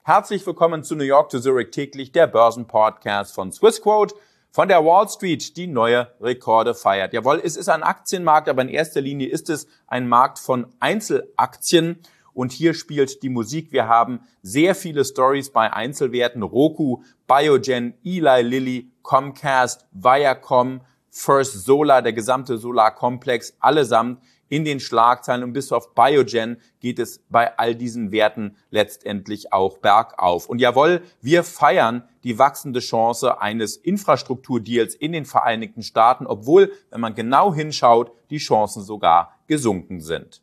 Herzlich willkommen zu New York to Zurich täglich, der Börsenpodcast von Swissquote. Von der Wall Street, die neue Rekorde feiert. Jawohl, es ist ein Aktienmarkt, aber in erster Linie ist es ein Markt von Einzelaktien. Und hier spielt die Musik. Wir haben sehr viele Stories bei Einzelwerten. Roku, Biogen, Eli Lilly, Comcast, Viacom, First Solar, der gesamte Solarkomplex, allesamt in den Schlagzeilen. Und bis auf Biogen geht es bei all diesen Werten letztendlich auch bergauf. Und jawohl, wir feiern die wachsende Chance eines Infrastrukturdeals in den Vereinigten Staaten, obwohl, wenn man genau hinschaut, die Chancen sogar gesunken sind.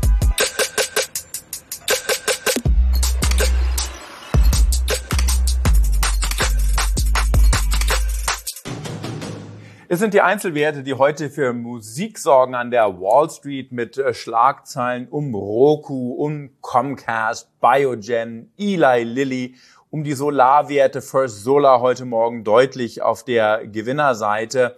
Es sind die Einzelwerte, die heute für Musik sorgen an der Wall Street mit Schlagzeilen um Roku, um Comcast, Biogen, Eli Lilly, um die Solarwerte First Solar heute Morgen deutlich auf der Gewinnerseite.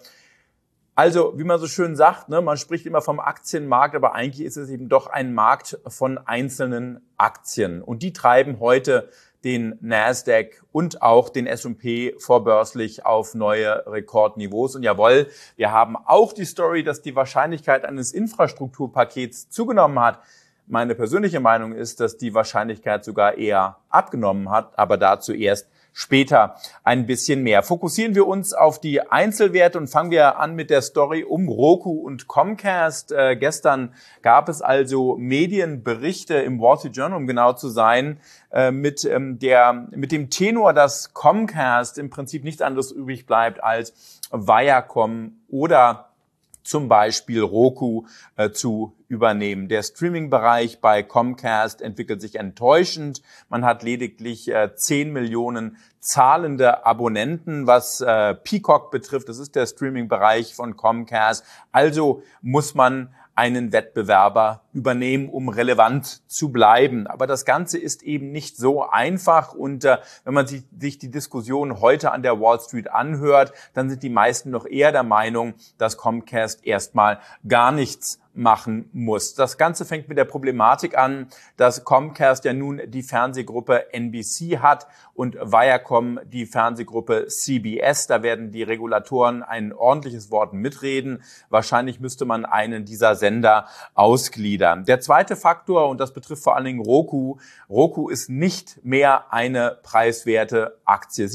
Also, wie man so schön sagt, man spricht immer vom Aktienmarkt, aber eigentlich ist es eben doch ein Markt von einzelnen Aktien. Und die treiben heute den Nasdaq und auch den S&P vorbörslich auf neue Rekordniveaus. Und jawohl, wir haben auch die Story, dass die Wahrscheinlichkeit eines Infrastrukturpakets zugenommen hat. Meine persönliche Meinung ist, dass die Wahrscheinlichkeit sogar eher abgenommen hat, aber dazu erst später ein bisschen mehr. Fokussieren wir uns auf die Einzelwerte und fangen wir an mit der Story um Roku und Comcast. Gestern gab es also Medienberichte im Wall Street Journal, um genau zu sein, mit dem Tenor, dass Comcast im Prinzip nichts anderes übrig bleibt als Viacom oder zum Beispiel Roku zu übernehmen. Der Streaming-Bereich bei Comcast entwickelt sich enttäuschend. Man hat lediglich 10 Millionen zahlende Abonnenten, was Peacock betrifft. Das ist der Streaming-Bereich von Comcast. Also muss man einen Wettbewerber übernehmen, um relevant zu bleiben. Aber das Ganze ist eben nicht so einfach. Und wenn man sich die Diskussion heute an der Wall Street anhört, dann sind die meisten noch eher der Meinung, dass Comcast erstmal gar nichts machen muss. Das Ganze fängt mit der Problematik an, dass Comcast ja nun die Fernsehgruppe NBC hat und Viacom die Fernsehgruppe CBS. Da werden die Regulatoren ein ordentliches Wort mitreden. Wahrscheinlich müsste man einen dieser Sender ausgliedern. Der zweite Faktor, und das betrifft vor allen Dingen Roku. Roku ist nicht mehr eine preiswerte Aktie.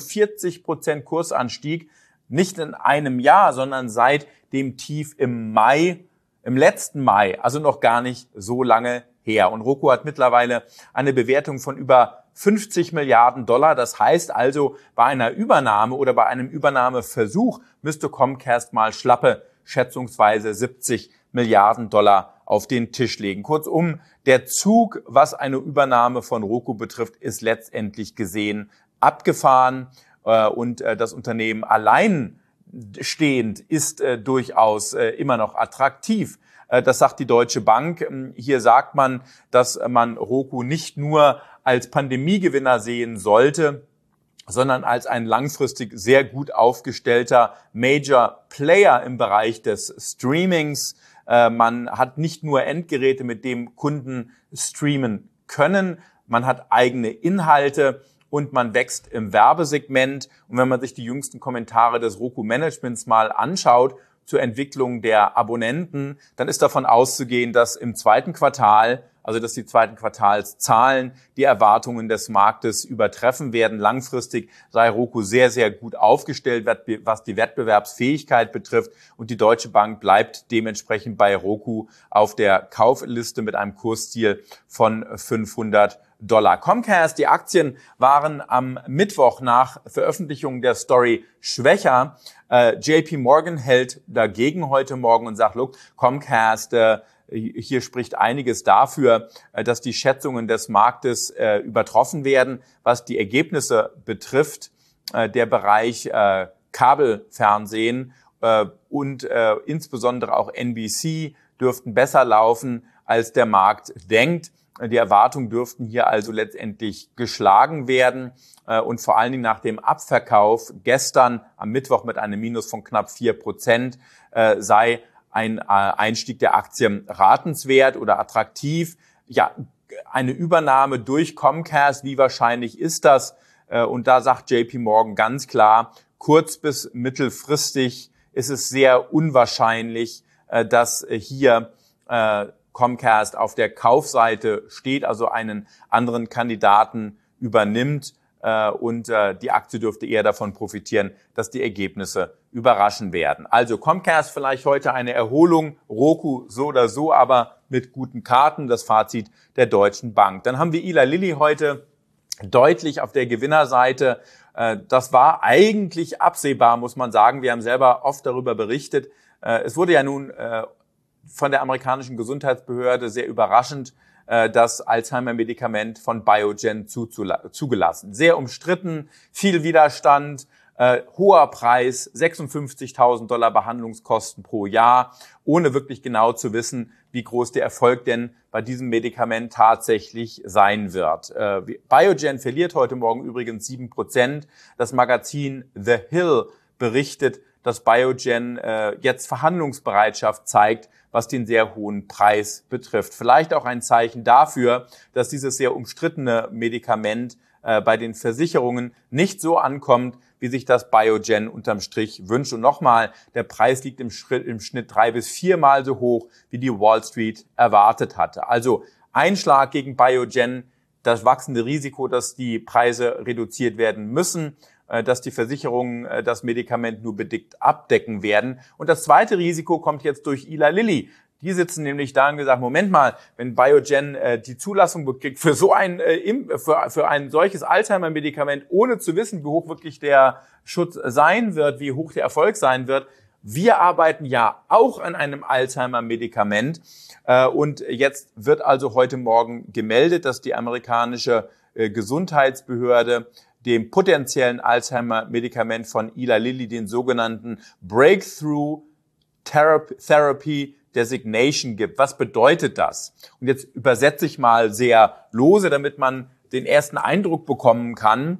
47% Kursanstieg, nicht in einem Jahr, sondern seit dem Tief im letzten Mai, also noch gar nicht so lange her. Und Roku hat mittlerweile eine Bewertung von über 50 Milliarden Dollar. Das heißt also, bei einer Übernahme oder bei einem Übernahmeversuch müsste Comcast mal schlappe schätzungsweise 70 Milliarden Dollar auf den Tisch legen. Kurzum, der Zug, was eine Übernahme von Roku betrifft, ist letztendlich gesehen abgefahren. Und das Unternehmen alleinstehend ist durchaus immer noch attraktiv. Das sagt die Deutsche Bank. Hier sagt man, dass man Roku nicht nur als Pandemiegewinner sehen sollte, sondern als ein langfristig sehr gut aufgestellter Major Player im Bereich des Streamings. Man hat nicht nur Endgeräte, mit dem Kunden streamen können, man hat eigene Inhalte und man wächst im Werbesegment. Und wenn man sich die jüngsten Kommentare des Roku-Managements mal anschaut zur Entwicklung der Abonnenten, dann ist davon auszugehen, dass im zweiten Quartal, also dass die zweiten Quartalszahlen die Erwartungen des Marktes übertreffen werden. Langfristig sei Roku sehr, sehr gut aufgestellt, was die Wettbewerbsfähigkeit betrifft. Und die Deutsche Bank bleibt dementsprechend bei Roku auf der Kaufliste mit einem Kursziel von $500. Comcast, die Aktien waren am Mittwoch nach Veröffentlichung der Story schwächer. JP Morgan hält dagegen heute Morgen und sagt, look, Comcast, hier spricht einiges dafür, dass die Schätzungen des Marktes übertroffen werden. Was die Ergebnisse betrifft, der Bereich Kabelfernsehen und insbesondere auch NBC dürften besser laufen, als der Markt denkt. Die Erwartungen dürften hier also letztendlich geschlagen werden und vor allen Dingen nach dem Abverkauf gestern am Mittwoch mit einem Minus von knapp 4% sei ein Einstieg der Aktien ratenswert oder attraktiv. Ja, eine Übernahme durch Comcast, wie wahrscheinlich ist das? Und da sagt JP Morgan ganz klar, kurz- bis mittelfristig ist es sehr unwahrscheinlich, dass hier Comcast auf der Kaufseite steht, also einen anderen Kandidaten übernimmt. Und die Aktie dürfte eher davon profitieren, dass die Ergebnisse überraschen werden. Also Comcast vielleicht heute eine Erholung, Roku so oder so, aber mit guten Karten, das Fazit der Deutschen Bank. Dann haben wir Eli Lilly heute deutlich auf der Gewinnerseite. Das war eigentlich absehbar, muss man sagen. Wir haben selber oft darüber berichtet. Es wurde ja nun von der amerikanischen Gesundheitsbehörde sehr überraschend das Alzheimer-Medikament von Biogen zugelassen. Sehr umstritten, viel Widerstand, hoher Preis, $56.000 Behandlungskosten pro Jahr, ohne wirklich genau zu wissen, wie groß der Erfolg denn bei diesem Medikament tatsächlich sein wird. Biogen verliert heute Morgen übrigens 7%. Das Magazin The Hill berichtet, dass Biogen jetzt Verhandlungsbereitschaft zeigt, was den sehr hohen Preis betrifft. Vielleicht auch ein Zeichen dafür, dass dieses sehr umstrittene Medikament bei den Versicherungen nicht so ankommt, wie sich das Biogen unterm Strich wünscht. Und nochmal, der Preis liegt im Schnitt 3- bis 4-mal so hoch, wie die Wall Street erwartet hatte. Also Einschlag gegen Biogen, das wachsende Risiko, dass die Preise reduziert werden müssen, dass die Versicherungen das Medikament nur bedingt abdecken werden. Und das zweite Risiko kommt jetzt durch Eli Lilly. Die sitzen nämlich da und gesagt, Moment mal, wenn Biogen die Zulassung bekriegt für so ein für ein solches Alzheimer-Medikament, ohne zu wissen, wie hoch wirklich der Schutz sein wird, wie hoch der Erfolg sein wird. Wir arbeiten ja auch an einem Alzheimer-Medikament. Und jetzt wird also heute Morgen gemeldet, dass die amerikanische Gesundheitsbehörde dem potenziellen Alzheimer-Medikament von Eli Lilly, den sogenannten Breakthrough Therapy Designation gibt. Was bedeutet das? Und jetzt übersetze ich mal sehr lose, damit man den ersten Eindruck bekommen kann.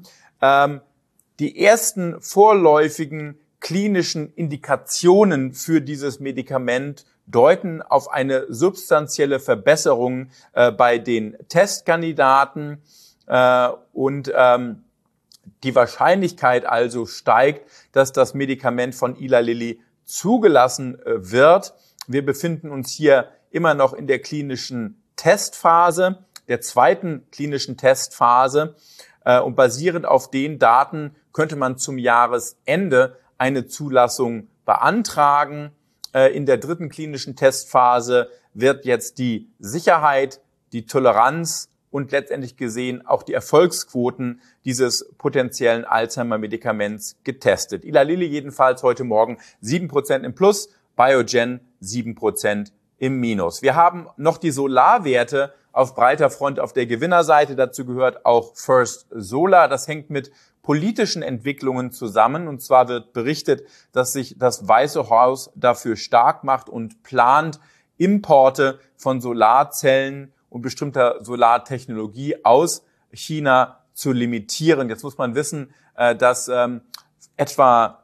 Die ersten vorläufigen klinischen Indikationen für dieses Medikament deuten auf eine substanzielle Verbesserung bei den Testkandidaten und die Wahrscheinlichkeit also steigt, dass das Medikament von Eli Lilly zugelassen wird. Wir befinden uns hier immer noch in der klinischen Testphase, der zweiten klinischen Testphase. Und basierend auf den Daten könnte man zum Jahresende eine Zulassung beantragen. In der dritten klinischen Testphase wird jetzt die Sicherheit, die Toleranz und letztendlich gesehen auch die Erfolgsquoten dieses potenziellen Alzheimer-Medikaments getestet. Eli Lilly jedenfalls heute Morgen 7% im Plus, Biogen 7% im Minus. Wir haben noch die Solarwerte auf breiter Front auf der Gewinnerseite. Dazu gehört auch First Solar. Das hängt mit politischen Entwicklungen zusammen. Und zwar wird berichtet, dass sich das Weiße Haus dafür stark macht und plant, Importe von Solarzellen und bestimmter Solartechnologie aus China zu limitieren. Jetzt muss man wissen, dass etwa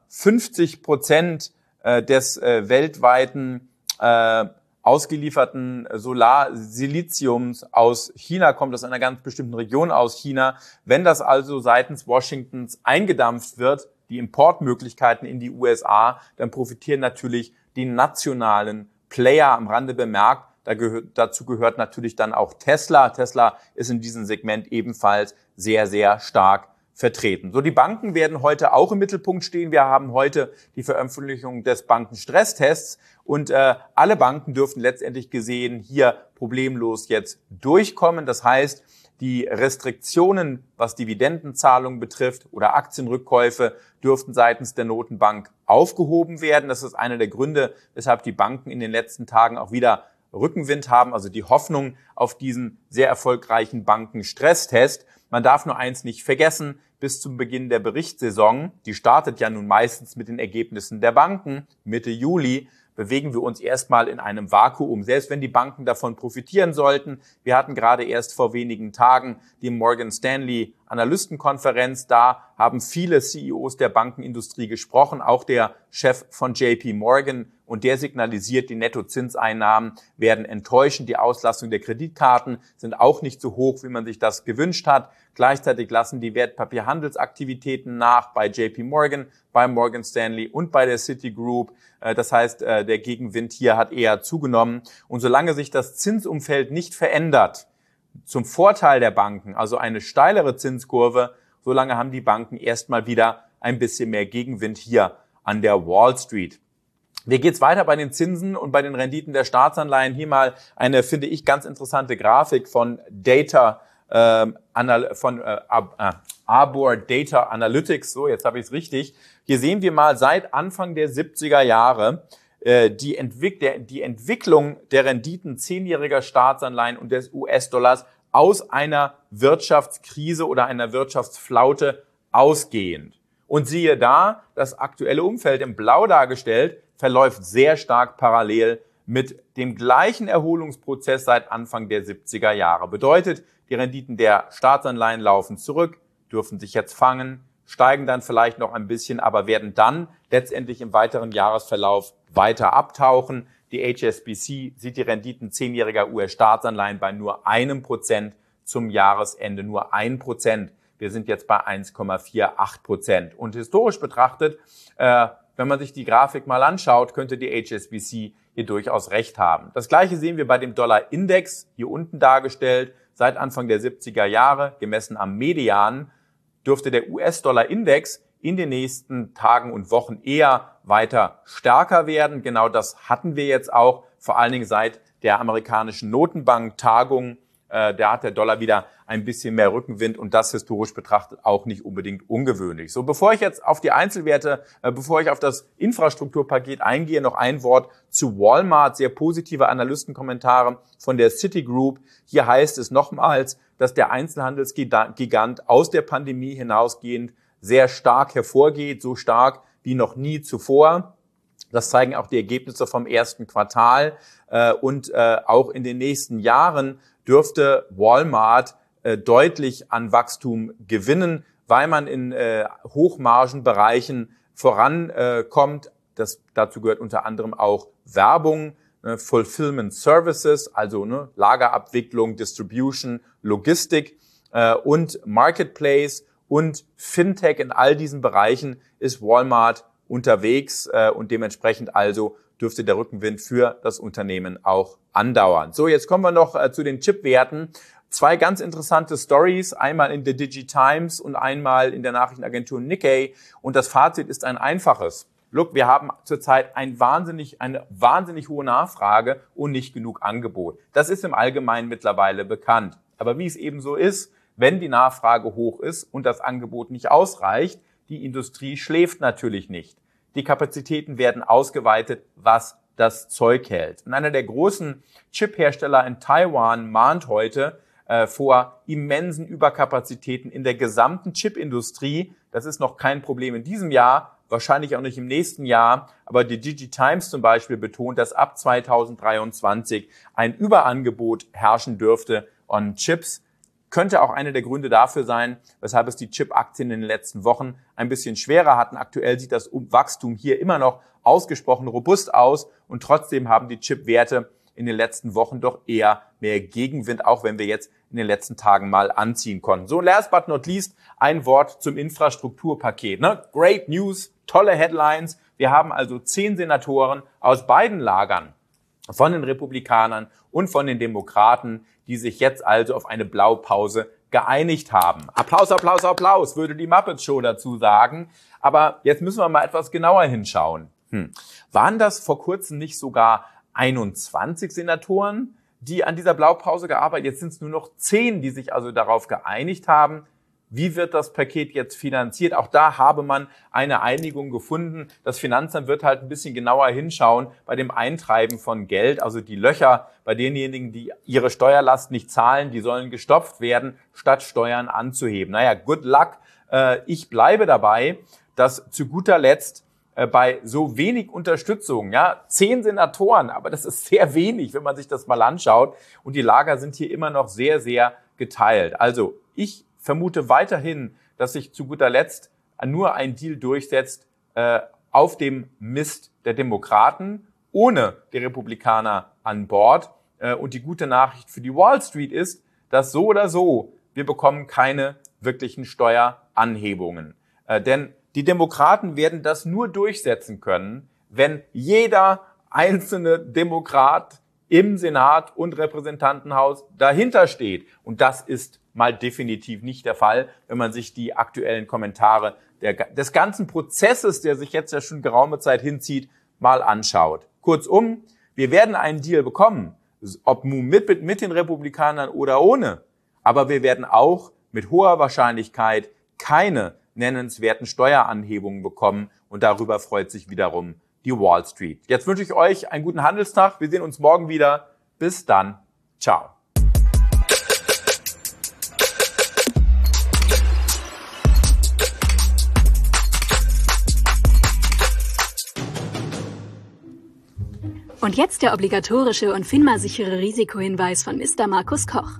50% des weltweiten ausgelieferten Solarsiliziums aus China kommt, aus einer ganz bestimmten Region aus China. Wenn das also seitens Washingtons eingedampft wird, die Importmöglichkeiten in die USA, dann profitieren natürlich die nationalen Player. Am Rande bemerkt, dazu gehört natürlich dann auch Tesla. Tesla ist in diesem Segment ebenfalls sehr, sehr stark vertreten. So, die Banken werden heute auch im Mittelpunkt stehen. Wir haben heute die Veröffentlichung des Bankenstresstests und alle Banken dürfen letztendlich gesehen hier problemlos jetzt durchkommen. Das heißt, die Restriktionen, was Dividendenzahlungen betrifft oder Aktienrückkäufe, dürften seitens der Notenbank aufgehoben werden. Das ist einer der Gründe, weshalb die Banken in den letzten Tagen auch wieder Rückenwind haben, also die Hoffnung auf diesen sehr erfolgreichen Bankenstresstest. Man darf nur eins nicht vergessen, bis zum Beginn der Berichtssaison, die startet ja nun meistens mit den Ergebnissen der Banken, Mitte Juli, bewegen wir uns erstmal in einem Vakuum, selbst wenn die Banken davon profitieren sollten. Wir hatten gerade erst vor wenigen Tagen die Morgan Stanley Analystenkonferenz. Da haben viele CEOs der Bankenindustrie gesprochen, auch der Chef von JP Morgan. Und der signalisiert, die Nettozinseinnahmen werden enttäuschen. Die Auslastung der Kreditkarten sind auch nicht so hoch, wie man sich das gewünscht hat. Gleichzeitig lassen die Wertpapierhandelsaktivitäten nach bei JP Morgan, bei Morgan Stanley und bei der Citigroup. Das heißt, der Gegenwind hier hat eher zugenommen. Und solange sich das Zinsumfeld nicht verändert, zum Vorteil der Banken, also eine steilere Zinskurve, solange haben die Banken erstmal wieder ein bisschen mehr Gegenwind hier an der Wall Street. Wie geht's weiter bei den Zinsen und bei den Renditen der Staatsanleihen? Hier mal eine, finde ich, ganz interessante Grafik von Arbor Data Analytics. So, jetzt habe ich es richtig. Hier sehen wir mal seit Anfang der 70er Jahre die Entwicklung der Renditen 10-jähriger Staatsanleihen und des US-Dollars aus einer Wirtschaftskrise oder einer Wirtschaftsflaute ausgehend. Und siehe da, das aktuelle Umfeld in Blau dargestellt, verläuft sehr stark parallel mit dem gleichen Erholungsprozess seit Anfang der 70er Jahre. Bedeutet, die Renditen der Staatsanleihen laufen zurück, dürfen sich jetzt fangen, steigen dann vielleicht noch ein bisschen, aber werden dann letztendlich im weiteren Jahresverlauf weiter abtauchen. Die HSBC sieht die Renditen 10-jähriger US-Staatsanleihen bei nur 1%, zum Jahresende nur 1%. Wir sind jetzt bei 1,48%. Und historisch betrachtet, wenn man sich die Grafik mal anschaut, könnte die HSBC hier durchaus recht haben. Das Gleiche sehen wir bei dem Dollar-Index, hier unten dargestellt. Seit Anfang der 70er Jahre, gemessen am Median, dürfte der US-Dollar-Index in den nächsten Tagen und Wochen eher weiter stärker werden. Genau das hatten wir jetzt auch, vor allen Dingen seit der amerikanischen Notenbank-Tagung. Da hat der Dollar wieder ein bisschen mehr Rückenwind und das historisch betrachtet auch nicht unbedingt ungewöhnlich. So, bevor ich jetzt auf die Einzelwerte, bevor ich auf das Infrastrukturpaket eingehe, noch ein Wort zu Walmart. Sehr positive Analystenkommentare von der Citigroup. Hier heißt es nochmals, dass der Einzelhandelsgigant aus der Pandemie hinausgehend sehr stark hervorgeht, so stark wie noch nie zuvor. Das zeigen auch die Ergebnisse vom ersten Quartal. Und auch in den nächsten Jahren dürfte Walmart deutlich an Wachstum gewinnen, weil man in Hochmargenbereichen vorankommt. Dazu gehört unter anderem auch Werbung, Fulfillment Services, also Lagerabwicklung, Distribution, Logistik und Marketplace und Fintech. In all diesen Bereichen ist Walmart unterwegs und dementsprechend also dürfte der Rückenwind für das Unternehmen auch andauern. So, jetzt kommen wir noch zu den Chipwerten. Zwei ganz interessante Stories, einmal in der DigiTimes und einmal in der Nachrichtenagentur Nikkei. Und das Fazit ist ein einfaches. Look, wir haben zurzeit eine wahnsinnig hohe Nachfrage und nicht genug Angebot. Das ist im Allgemeinen mittlerweile bekannt. Aber wie es eben so ist, wenn die Nachfrage hoch ist und das Angebot nicht ausreicht, die Industrie schläft natürlich nicht. Die Kapazitäten werden ausgeweitet, was das Zeug hält. Und einer der großen Chip-Hersteller in Taiwan mahnt heute vor immensen Überkapazitäten in der gesamten Chipindustrie. Das ist noch kein Problem in diesem Jahr, wahrscheinlich auch nicht im nächsten Jahr. Aber die DigiTimes zum Beispiel betont, dass ab 2023 ein Überangebot herrschen dürfte an Chips. Könnte auch einer der Gründe dafür sein, weshalb es die Chip-Aktien in den letzten Wochen ein bisschen schwerer hatten. Aktuell sieht das Wachstum hier immer noch ausgesprochen robust aus und trotzdem haben die Chip-Werte in den letzten Wochen doch eher mehr Gegenwind, auch wenn wir jetzt in den letzten Tagen mal anziehen konnten. So, last but not least, ein Wort zum Infrastrukturpaket. Great News, tolle Headlines. Wir haben also 10 Senatoren aus beiden Lagern, von den Republikanern und von den Demokraten, die sich jetzt also auf eine Blaupause geeinigt haben. Applaus, Applaus, Applaus, würde die Muppets Show dazu sagen. Aber jetzt müssen wir mal etwas genauer hinschauen. Waren das vor kurzem nicht sogar 21 Senatoren, die an dieser Blaupause gearbeitet? Jetzt sind es nur noch 10, die sich also darauf geeinigt haben. Wie wird das Paket jetzt finanziert? Auch da habe man eine Einigung gefunden. Das Finanzamt wird halt ein bisschen genauer hinschauen bei dem Eintreiben von Geld. Also die Löcher bei denjenigen, die ihre Steuerlast nicht zahlen, die sollen gestopft werden, statt Steuern anzuheben. Naja, good luck. Ich bleibe dabei, dass zu guter Letzt bei so wenig Unterstützung, 10 Senatoren, aber das ist sehr wenig, wenn man sich das mal anschaut. Und die Lager sind hier immer noch sehr, sehr geteilt. Also ich vermute weiterhin, dass sich zu guter Letzt nur ein Deal durchsetzt auf dem Mist der Demokraten, ohne die Republikaner an Bord. Und die gute Nachricht für die Wall Street ist, dass so oder so wir bekommen keine wirklichen Steueranhebungen. Denn die Demokraten werden das nur durchsetzen können, wenn jeder einzelne Demokrat im Senat und Repräsentantenhaus dahinter steht. Und das ist mal definitiv nicht der Fall, wenn man sich die aktuellen Kommentare des ganzen Prozesses, der sich jetzt ja schon geraume Zeit hinzieht, mal anschaut. Kurzum, wir werden einen Deal bekommen, ob mit den Republikanern oder ohne. Aber wir werden auch mit hoher Wahrscheinlichkeit keine nennenswerten Steueranhebungen bekommen. Und darüber freut sich wiederum die Wall Street. Jetzt wünsche ich euch einen guten Handelstag. Wir sehen uns morgen wieder. Bis dann. Ciao. Und jetzt der obligatorische und FINMA-sichere Risikohinweis von Mr. Markus Koch.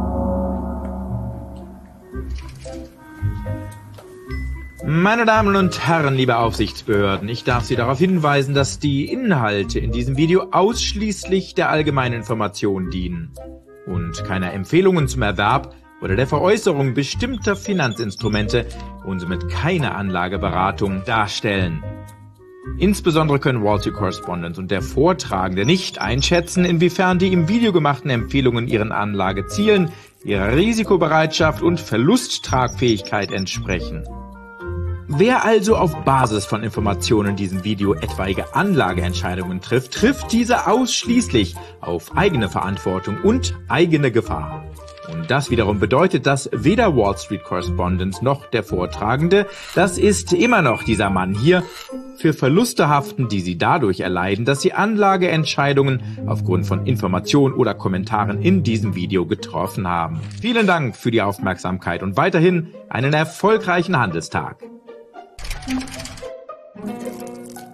Meine Damen und Herren, liebe Aufsichtsbehörden, ich darf Sie darauf hinweisen, dass die Inhalte in diesem Video ausschließlich der allgemeinen Information dienen und keine Empfehlungen zum Erwerb oder der Veräußerung bestimmter Finanzinstrumente und somit keine Anlageberatung darstellen. Insbesondere können Wall Street Correspondent und der Vortragende nicht einschätzen, inwiefern die im Video gemachten Empfehlungen ihren Anlagezielen, ihrer Risikobereitschaft und Verlusttragfähigkeit entsprechen. Wer also auf Basis von Informationen in diesem Video etwaige Anlageentscheidungen trifft, trifft diese ausschließlich auf eigene Verantwortung und eigene Gefahr. Und das wiederum bedeutet, dass weder Wall Street Correspondent noch der Vortragende, das ist immer noch dieser Mann hier, für Verluste haften, die sie dadurch erleiden, dass sie Anlageentscheidungen aufgrund von Informationen oder Kommentaren in diesem Video getroffen haben. Vielen Dank für die Aufmerksamkeit und weiterhin einen erfolgreichen Handelstag.